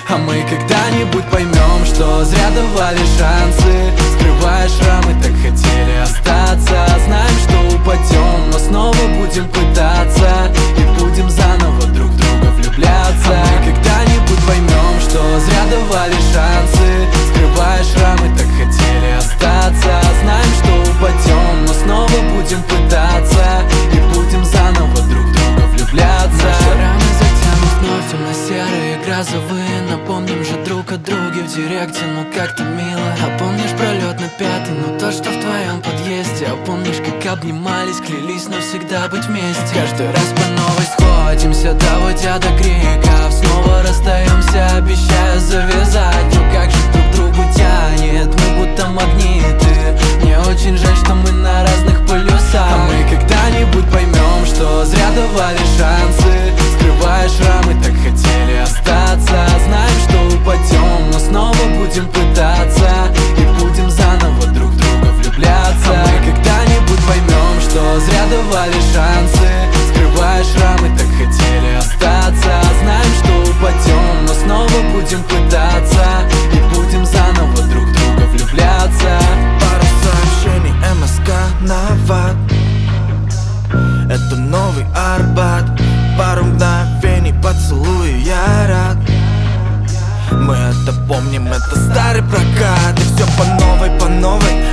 А мы когда-нибудь поймем, что зря давали шансы. Скрывая шрамы, так хотели остаться. Знаем, что упадем, но снова будем пытаться. И будем заново друг в друга влюбляться. А мы когда-нибудь поймем, что зря давали шансы. Скрывая шрамы, так хотели остаться. Знаем, что упадем, но снова будем пытаться. И будем заново друг в друга влюбляться. Наши раны затянут вновь темно-серые, грозовые. Напомним же друг о друге в директе, ну как-то мило. А помнишь пролет на 5-й, ну то, что в твоем подъезде. А помнишь, как обнимались, клялись навсегда быть вместе. Каждый раз по новой сходимся, доводя до криков. Снова расстаемся, обещая завязать. Но как же друг другу тянет, мы будто магниты. Мне очень жаль, что мы на разных полюсах. А мы когда-нибудь поймем, что зря давали шансы. Скрывая шрамы, так хотели остаться. Знаем, что упадем, но снова будем пытаться. И будем заново друг в друга влюбляться. А мы когда-нибудь поймем, что зря давали шансы. Скрывая шрамы, так хотели остаться. Знаем, что упадем, но снова будем пытаться. И будем заново друг в друга влюбляться. Пару сообщений, МСК на ват. Это новый Арбат. Пару мгновений, поцелуй, я рад. Мы это помним, это старый прокат. И все по новой, по новой.